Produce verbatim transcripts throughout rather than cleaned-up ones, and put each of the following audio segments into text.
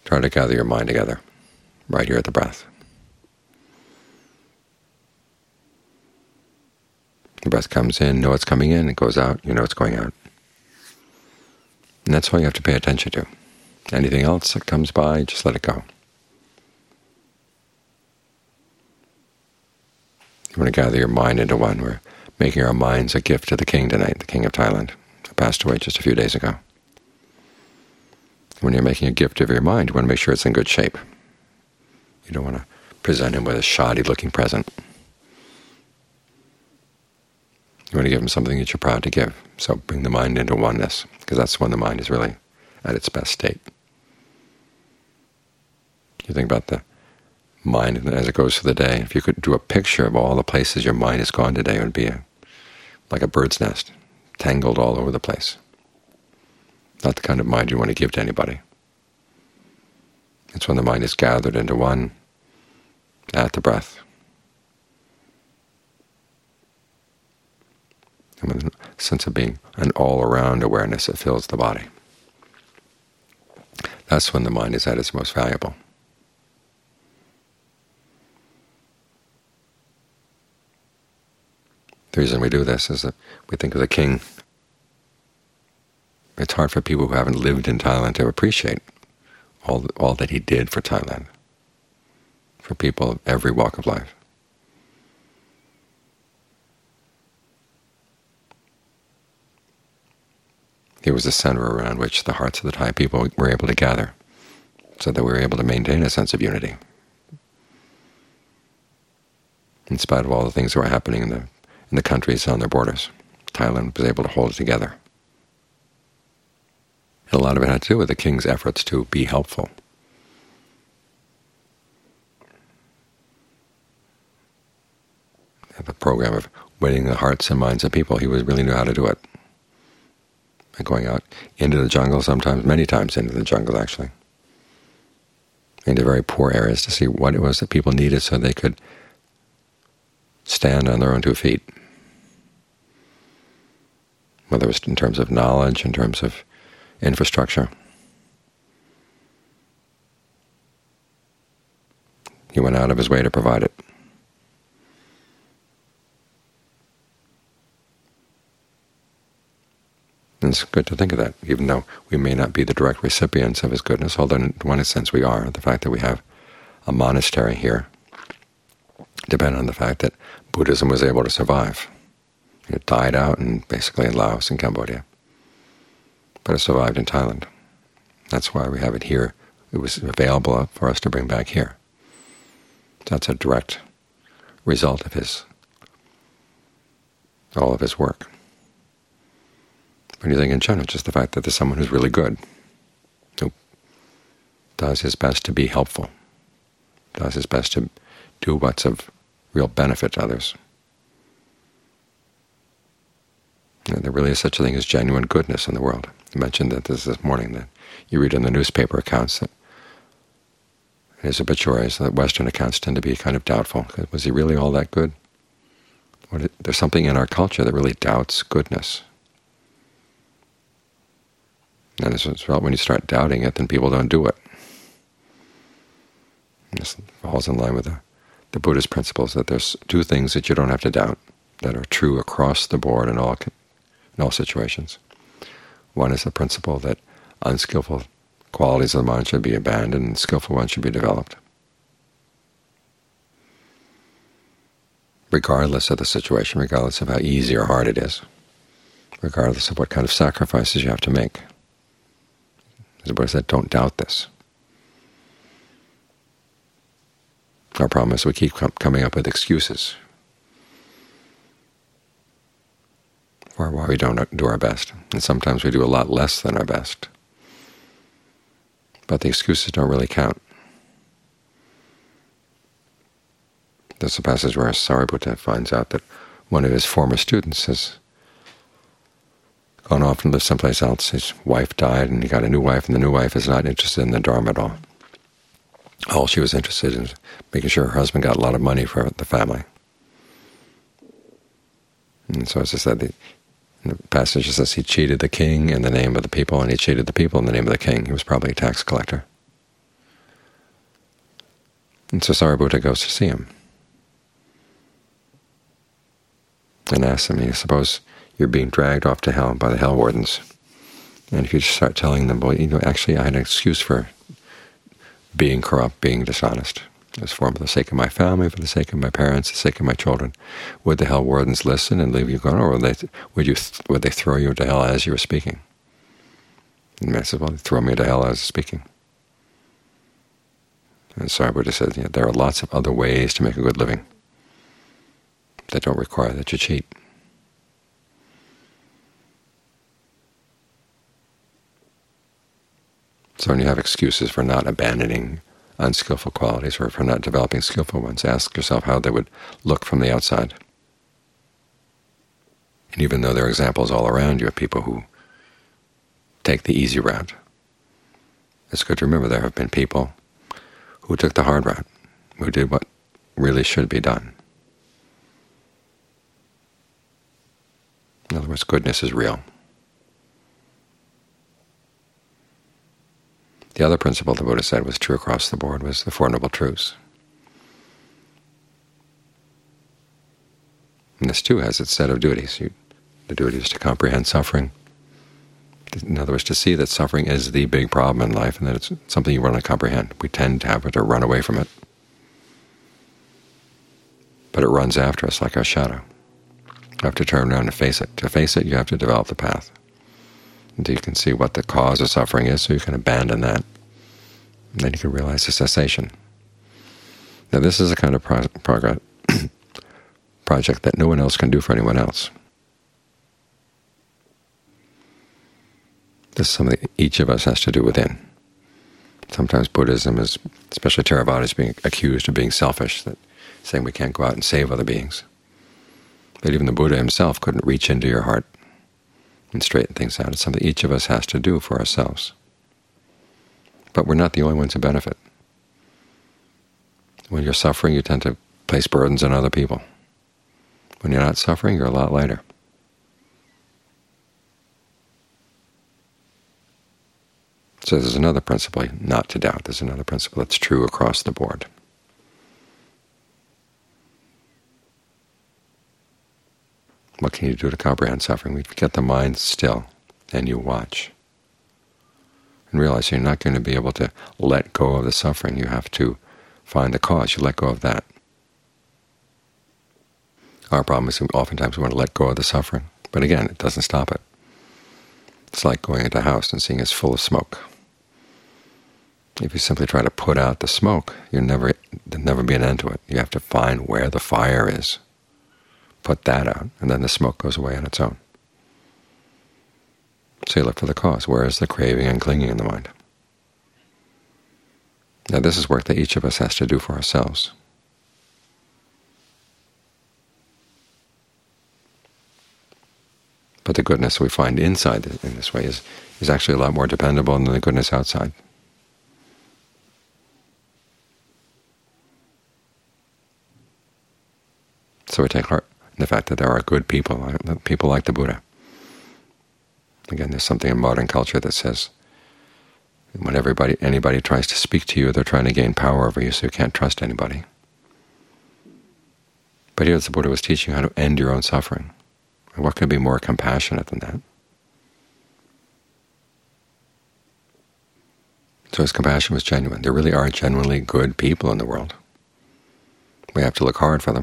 Try to gather your mind together right here at the breath. The breath comes in, know it's coming in. It goes out, you know it's going out. And that's all you have to pay attention to. Anything else that comes by, just let it go. You want to gather your mind into one. We're making our minds a gift to the king tonight, the king of Thailand, who passed away just a few days ago. When you're making a gift of your mind, you want to make sure it's in good shape. You don't want to present him with a shoddy-looking present. You want to give him something that you're proud to give. So bring the mind into oneness, because that's when the mind is really at its best state. You think about the mind as it goes through the day. If you could do a picture of all the places your mind has gone today, it would be a, like a bird's nest, tangled all over the place. Not the kind of mind you want to give to anybody. It's when the mind is gathered into one at the breath. And with a sense of being an all-around awareness that fills the body. That's when the mind is at its most valuable. The reason we do this is that we think of the king. It's hard for people who haven't lived in Thailand to appreciate all, all that he did for Thailand, for people of every walk of life. He was the center around which the hearts of the Thai people were able to gather, so that we were able to maintain a sense of unity, in spite of all the things that were happening in the in the countries on their borders. Thailand was able to hold it together. And a lot of it had to do with the king's efforts to be helpful. The program of winning the hearts and minds of people, he was really knew how to do it. And going out into the jungle sometimes, many times into the jungle actually, into very poor areas to see what it was that people needed so they could stand on their own two feet. Whether it was in terms of knowledge, in terms of infrastructure. He went out of his way to provide it. And it's good to think of that, even though we may not be the direct recipients of his goodness, although in one sense we are. The fact that we have a monastery here depends on the fact that Buddhism was able to survive. It died out in basically in Laos and Cambodia, but it survived in Thailand. That's why we have it here. It was available for us to bring back here. That's a direct result of his, all of his work. When you think in general, just the fact that there's someone who's really good, who does his best to be helpful, does his best to do what's of real benefit to others. You know, there really is such a thing as genuine goodness in the world. I mentioned that this this morning, that you read in the newspaper accounts that his obituaries, that Western accounts tend to be kind of doubtful. Was he really all that good? What it, there's something in our culture that really doubts goodness. And as a result, when you start doubting it, then people don't do it. This falls in line with the, the Buddhist principles that there's two things that you don't have to doubt that are true across the board in all in all situations. One is the principle that unskillful qualities of the mind should be abandoned and skillful ones should be developed, regardless of the situation, regardless of how easy or hard it is, regardless of what kind of sacrifices you have to make. As the Buddha said, don't doubt this. Our problem is we keep com coming up with excuses for why we don't do our best. And sometimes we do a lot less than our best. But the excuses don't really count. There's a passage where Sariputta finds out that one of his former students has gone off and lived someplace else. His wife died, and he got a new wife, and the new wife is not interested in the Dharma at all. All she was interested in is making sure her husband got a lot of money for the family. And so as I said, the, the passage says he cheated the king in the name of the people, and he cheated the people in the name of the king. He was probably a tax collector. And so Sariputta goes to see him and asks him, you suppose you're being dragged off to hell by the hell wardens, and if you just start telling them, well, you know, actually I had an excuse for being corrupt, being dishonest. It was for the sake of my family, for the sake of my parents, the sake of my children. Would the hell wardens listen and leave you going, or would they, would you, would they throw you into hell as you were speaking? And I said, well, they throw me into hell as I was speaking. And Sariputta said, you know, there are lots of other ways to make a good living that don't require that you cheat. So when you have excuses for not abandoning unskillful qualities or for not developing skillful ones, ask yourself how they would look from the outside. And even though there are examples all around you of people who take the easy route, it's good to remember there have been people who took the hard route, who did what really should be done. In other words, goodness is real. The other principle the Buddha said was true across the board was the Four Noble Truths. And this too has its set of duties. You, the duty is to comprehend suffering. In other words, to see that suffering is the big problem in life and that it's something you want to comprehend. We tend to have it or run away from it. But it runs after us like our shadow. You have to turn around and face it. To face it, you have to develop the path. Until you can see what the cause of suffering is, so you can abandon that. And then you can realize the cessation. Now this is a kind of pro progress project that no one else can do for anyone else. This is something each of us has to do within. Sometimes Buddhism is, especially Theravada, is being accused of being selfish, that saying we can't go out and save other beings. But even the Buddha himself couldn't reach into your heart and straighten things out. It's something each of us has to do for ourselves. But we're not the only ones who benefit. When you're suffering, you tend to place burdens on other people. When you're not suffering, you're a lot lighter. So there's another principle not to doubt. There's another principle that's true across the board. What can you do to comprehend suffering? We get the mind still, and you watch. And realize you're not going to be able to let go of the suffering. You have to find the cause. You let go of that. Our problem is oftentimes we want to let go of the suffering. But again, it doesn't stop it. It's like going into a house and seeing it's full of smoke. If you simply try to put out the smoke, you'll never, there'll never be an end to it. You have to find where the fire is, put that out, and then the smoke goes away on its own. So you look for the cause. Where is the craving and clinging in the mind? Now this is work that each of us has to do for ourselves. But the goodness we find inside in this way is, is actually a lot more dependable than the goodness outside. So we take heart in the fact that there are good people, people like the Buddha. Again, there's something in modern culture that says when everybody, anybody tries to speak to you, they're trying to gain power over you, so you can't trust anybody. But here the Buddha was teaching how to end your own suffering. And what could be more compassionate than that? So his compassion was genuine. There really are genuinely good people in the world. We have to look hard for them,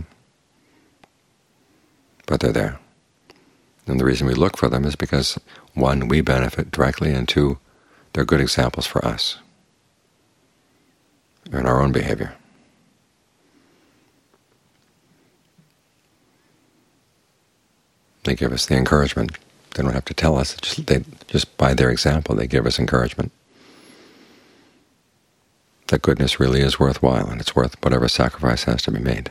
but they're there. And the reason we look for them is because, one, we benefit directly, and two, they're good examples for us in our own behavior. They give us the encouragement. They don't have to tell us. Just, they, just by their example, they give us encouragement that goodness really is worthwhile, and it's worth whatever sacrifice has to be made.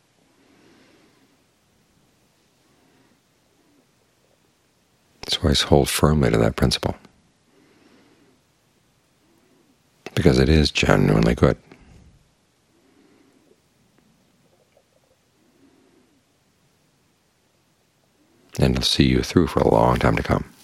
So always hold firmly to that principle, because it is genuinely good. And it'll see you through for a long time to come.